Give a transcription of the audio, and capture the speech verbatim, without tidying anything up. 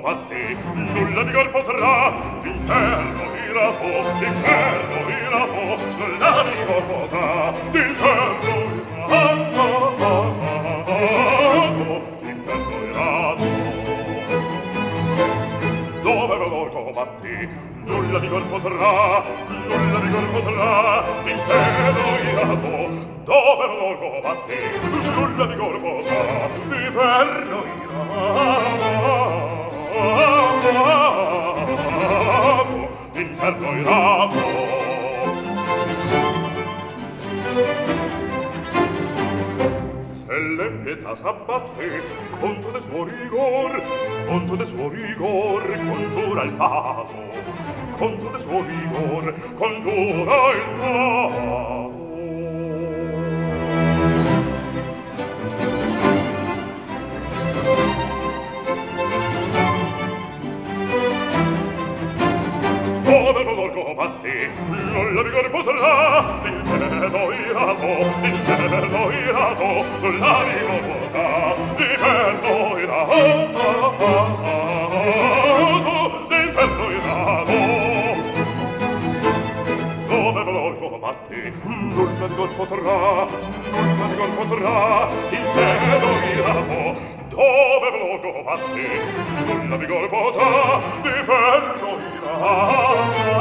combatti, nulla vigor potrà, l'inferno irato, l'inferno irato, nulla vigor potrà, l'inferno irato, l'inferno irato. Dove valor combatti, nulla vigor potrà, nulla vigor potrà, l'inferno irato. Dove valor combatti, nulla vigor potrà, l'inferno irato, l'inferno irato. Se l'empietà s'abbatte contro de suo rigor, contro de suo rigor congiura il fato, contro de suo rigor congiura il fato. Dove valor combatti, nulla vigor potrà, l'inferno irato, l'inferno irato, nulla vigor potrà, l'inferno irato, l'inferno irato. Dove valor combatti, nulla vigor potrà, nulla vigor potrà, l'inferno irato. Dove valor combatti, nulla vigor potrà, l'inferno irato.